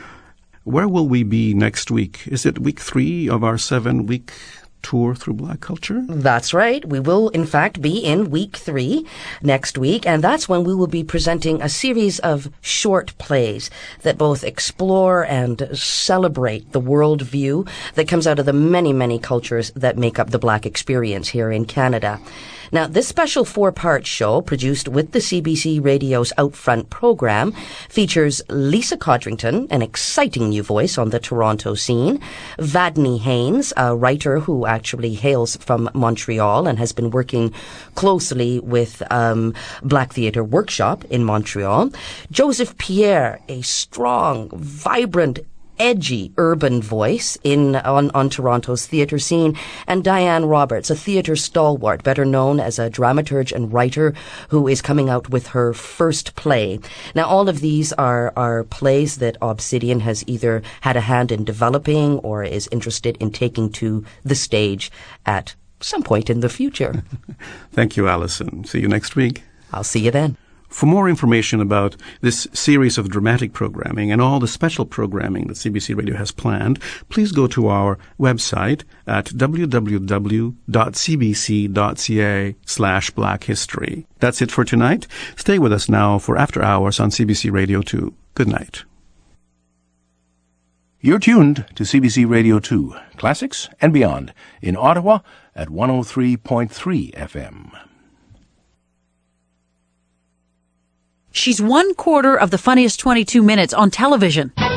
M: Where will we be next week? Is it week three of our seven-week tour through Black culture?
A: That's right. We will, in fact, be in week three next week, and that's when we will be presenting a series of short plays that both explore and celebrate the worldview that comes out of the many, many cultures that make up the Black experience here in Canada. Now, this special four-part show, produced with the C B C Radio's Outfront program, features Lisa Codrington, an exciting new voice on the Toronto scene, Vadney Haynes, a writer who actually hails from Montreal and has been working closely with um, Black Theatre Workshop in Montreal, Joseph Pierre, a strong, vibrant, edgy urban voice in on, on Toronto's theatre scene, and Diane Roberts, a theatre stalwart, better known as a dramaturge and writer who is coming out with her first play. Now, all of these are, are plays that Obsidian has either had a hand in developing or is interested in taking to the stage at some point in the future.
M: Thank you, Alison. See you next week.
A: I'll see you then.
M: For more information about this series of dramatic programming and all the special programming that C B C Radio has planned, please go to our website at w w w dot c b c dot c a slash black history. That's it for tonight. Stay with us now for After Hours on C B C Radio two. Good night.
N: You're tuned to C B C Radio two, Classics and Beyond, in Ottawa at one oh three point three F M.
O: She's one quarter of the funniest twenty-two minutes on television.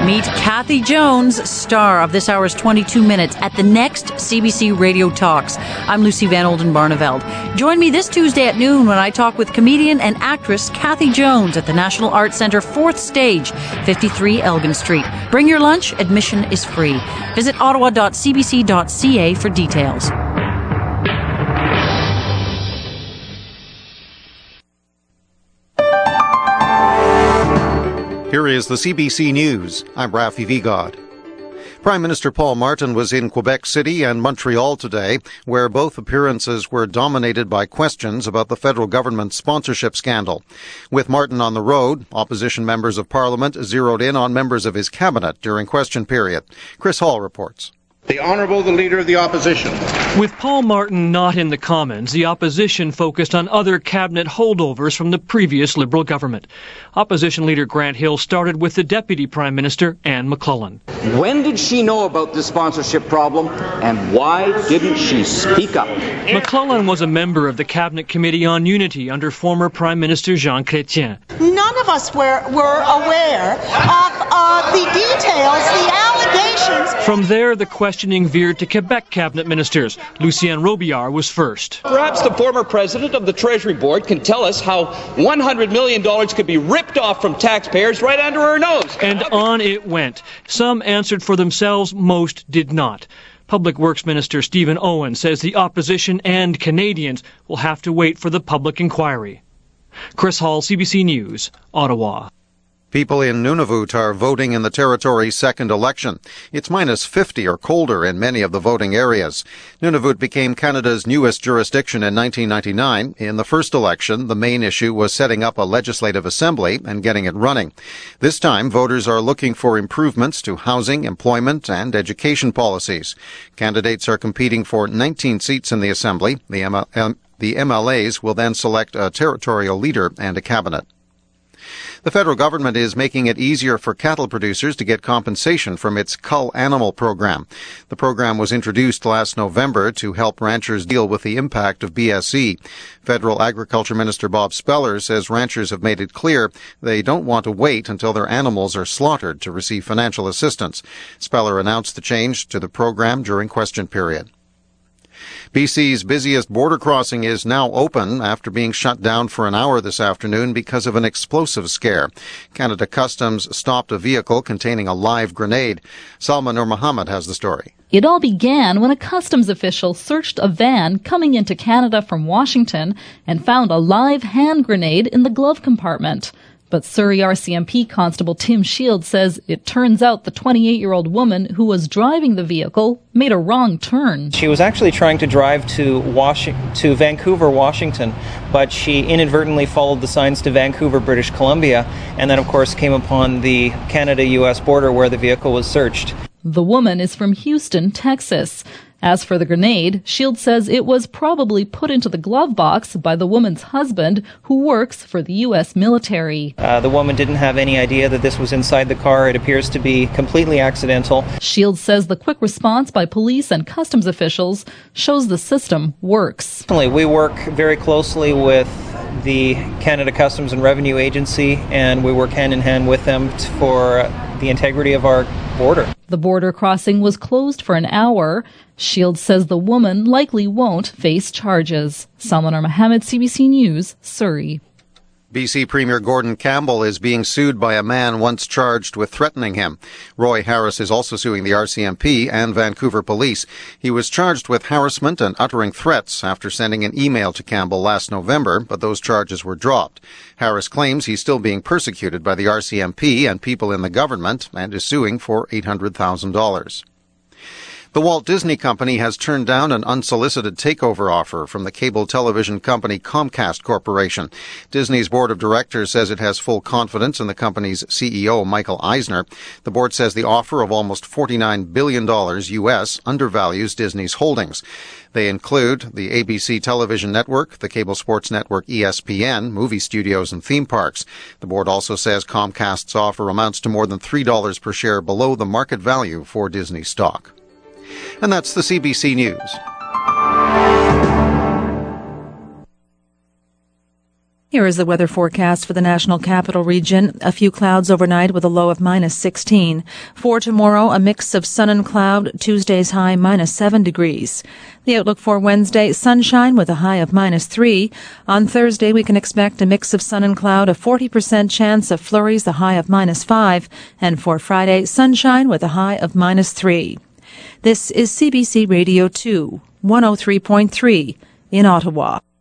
O: Meet Kathy Jones, star of this hour's twenty-two minutes, at the next C B C Radio Talks. I'm Lucy Van Olden-Barneveld. Join me this Tuesday at noon when I talk with comedian and actress Kathy Jones at the National Arts Centre fourth Stage, fifty-three Elgin Street. Bring your lunch. Admission is free. Visit ottawa dot c b c dot c a for details.
P: Here is the C B C News. I'm Rafi Vigod. Prime Minister Paul Martin was in Quebec City and Montreal today, where both appearances were dominated by questions about the federal government's sponsorship scandal. With Martin on the road, opposition members of Parliament zeroed in on members of his cabinet during question period. Chris Hall reports.
Q: The Honourable, the Leader of the Opposition.
R: With Paul Martin not in the Commons, the Opposition focused on other cabinet holdovers from the previous Liberal government. Opposition Leader Grant Hill started with the Deputy Prime Minister, Anne McClellan.
S: When did she know about the sponsorship problem, and why didn't she speak up?
R: McClellan was a member of the Cabinet Committee on Unity under former Prime Minister Jean Chrétien.
T: None of us were, were aware of uh, the details, the allegations.
R: From there, the questioning veered to Quebec Cabinet Ministers. Lucien Robillard was first.
U: Perhaps the former president of the Treasury Board can tell us how one hundred million dollars could be ripped off from taxpayers right under our nose.
R: And on it went. Some answered for themselves, most did not. Public Works Minister Stephen Owen says the opposition and Canadians will have to wait for the public inquiry. Chris Hall, C B C News, Ottawa.
P: People in Nunavut are voting in the territory's second election. It's minus fifty or colder in many of the voting areas. Nunavut became Canada's newest jurisdiction in nineteen ninety-nine. In the first election, the main issue was setting up a legislative assembly and getting it running. This time, voters are looking for improvements to housing, employment, and education policies. Candidates are competing for nineteen seats in the assembly. The M L- M- the M L As will then select a territorial leader and a cabinet. The federal government is making it easier for cattle producers to get compensation from its Cull Animal program. The program was introduced last November to help ranchers deal with the impact of B S E. Federal Agriculture Minister Bob Speller says ranchers have made it clear they don't want to wait until their animals are slaughtered to receive financial assistance. Speller announced the change to the program during question period. B C's busiest border crossing is now open after being shut down for an hour this afternoon because of an explosive scare. Canada Customs stopped a vehicle containing a live grenade. Salma Nur Mohammed has the story.
V: It all began when a customs official searched a van coming into Canada from Washington and found a live hand grenade in the glove compartment. But Surrey R C M P Constable Tim Shield says it turns out the twenty-eight-year-old woman who was driving the vehicle made a wrong turn.
W: She was actually trying to drive to Washington, to Vancouver, Washington, but she inadvertently followed the signs to Vancouver, British Columbia, and then, of course, came upon the Canada-U S border where the vehicle was searched.
V: The woman is from Houston, Texas. As for the grenade, Shield says it was probably put into the glove box by the woman's husband, who works for the U S military.
W: Uh, the woman didn't have any idea that this was inside the car. It appears to be completely accidental.
V: Shield says the quick response by police and customs officials shows the system works.
W: We work very closely with the Canada Customs and Revenue Agency, and we work hand in hand with them for the integrity of our border.
V: The border crossing was closed for an hour. Shield says the woman likely won't face charges. Salma Nur Mohammed, C B C News, Surrey.
P: B C Premier Gordon Campbell is being sued by a man once charged with threatening him. Roy Harris is also suing the R C M P and Vancouver Police. He was charged with harassment and uttering threats after sending an email to Campbell last November, but those charges were dropped. Harris claims he's still being persecuted by the R C M P and people in the government and is suing for eight hundred thousand dollars. The Walt Disney Company has turned down an unsolicited takeover offer from the cable television company Comcast Corporation. Disney's board of directors says it has full confidence in the company's C E O, Michael Eisner. The board says the offer of almost forty-nine billion dollars U S undervalues Disney's holdings. They include the A B C television network, the cable sports network E S P N, movie studios, and theme parks. The board also says Comcast's offer amounts to more than three dollars per share below the market value for Disney stock. And that's the C B C News.
B: Here is the weather forecast for the National Capital Region. A few clouds overnight with a low of minus sixteen. For tomorrow, a mix of sun and cloud. Tuesday's high minus seven degrees. The outlook for Wednesday, sunshine with a high of minus three. On Thursday, we can expect a mix of sun and cloud, a forty percent chance of flurries, a high of minus five. And for Friday, sunshine with a high of minus three. This is C B C Radio two, one oh three point three in Ottawa.